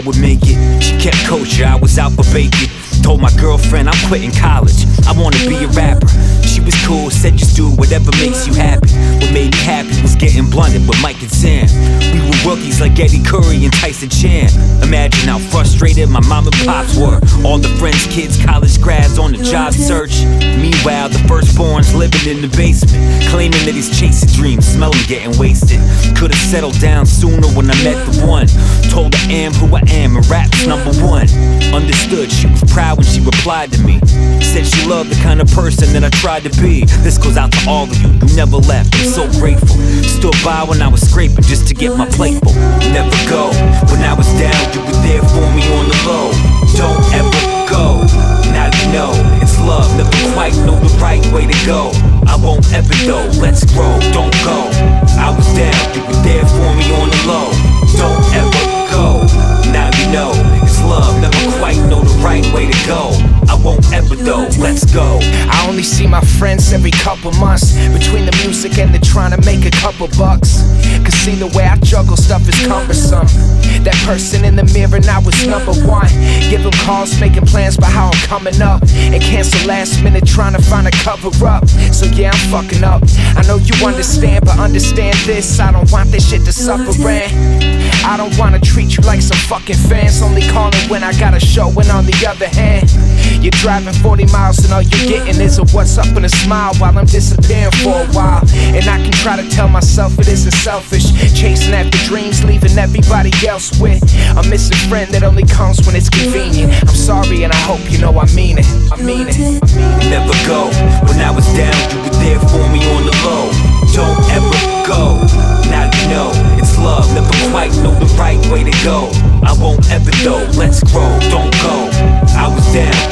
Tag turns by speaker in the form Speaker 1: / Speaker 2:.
Speaker 1: would make it. She kept kosher, I was out for bacon. Told my girlfriend I'm quitting college, I wanna be a rapper. She was cool, said just do whatever makes you happy. What made me happy was getting blunted with Mike and Sam. We were rookies like Eddie Curry and Tyson Chan. Imagine how frustrated my mom and pops were. All the friends, kids, college grads on the job search. Meanwhile, the firstborn's living in the basement, claiming that he's chasing dreams, smelling getting wasted. Could've settled down sooner when I met the one. Told her I am who I am and rap's #1. Understood, she was proud when she replied to me. Said she loved the kind of person that I tried to be. This goes out to all of you, you never left, I'm so grateful. Stood by when I was scraping just to get my plate full. Never go, when I was down, you were there for me on the low. Don't ever go, now you know it's love, never quite know the right way to go. I won't ever though, let's grow, don't go. I was down, you were there for me on the low. Don't ever go, now you know it's love, never quite know the right way to go. I won't ever though, let's go.
Speaker 2: I only see my friends every couple months. Between the music and the trying to make a couple bucks. Cause see the way I juggle stuff is cumbersome. That person in the mirror now is #1. Give them calls, making plans for how I'm coming up. And cancel last minute trying to find a cover up. So yeah, I'm fucking up. I know you understand, but understand this, I don't want this shit to suffer in. I don't wanna treat you like some fucking fans, only calling when I got a show. And on the other hand, you're driving 40 miles and all you're getting is a what's up and a smile while I'm disappearing for a while. And I can try to tell myself it isn't selfish, chasing after dreams, leaving everybody else with a missing friend that only comes when it's convenient. I'm sorry and I hope you know I mean it. I mean it.
Speaker 1: Never go, when I was down, you were there for me on the low. Don't ever go, now you know it's love, never quite know the right way to go. I won't ever though, let's grow, don't go. I was down,